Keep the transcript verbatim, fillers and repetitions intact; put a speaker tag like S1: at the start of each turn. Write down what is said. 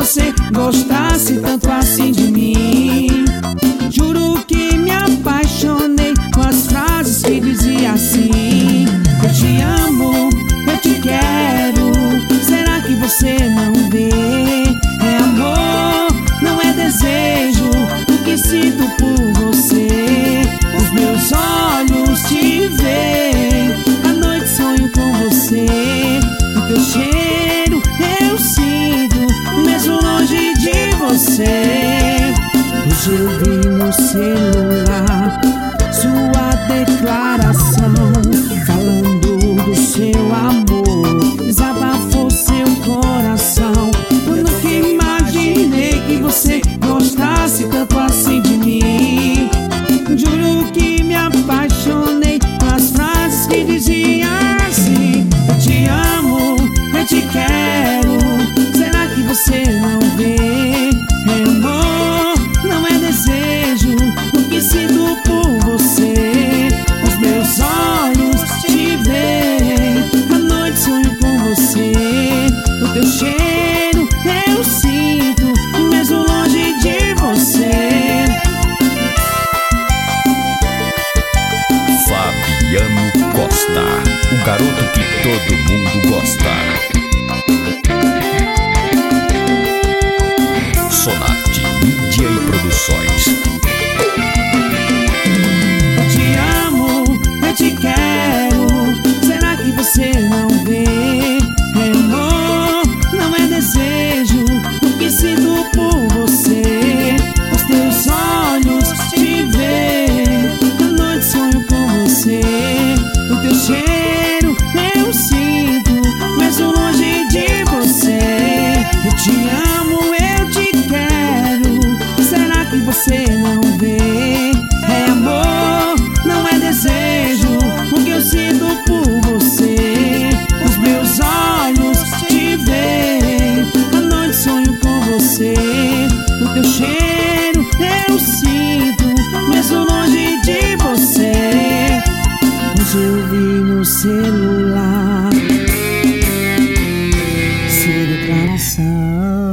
S1: você gostasse tanto assim de mim. Juro que me apaixonei com as frases que dizia assim: eu te amo, eu te quero. Será que você não vê? É amor, não é desejo, o que sinto por você. Os meus olhos te veem, à noite sonho com você. O teu cheiro eu sinto, mesmo longe de você. Hoje eu vi no celular sua declaração, falando do seu amor, desabafou seu coração. Eu nunca imaginei que você gostasse tanto assim de mim. Juro que me apaixonei com as frases que diziam assim: eu te amo, eu te quero. Será que você não vê? É amor, não é desejo, o que sinto por você. Os meus olhos te veem, à noite sonho com você. O teu cheiro eu sinto, mesmo longe de você.
S2: Fabiano Costa, o garoto que todo mundo gosta. Sonarte Mídia e Produções.
S1: Eu te amo, eu te quero. Será que você não vê? É amor, não é desejo, o que sinto por você. Os teus olhos te veem, à noite sonho com você. O teu cheiro eu sinto, mesmo longe de você. Eu te amo, eu te quero. Será que você não vê? É amor, não é desejo, o que eu sinto por você. Os meus olhos te veem, à noite sonho com você. O teu cheiro eu sinto, mesmo longe de você. Hoje eu vi no celular sua declaração.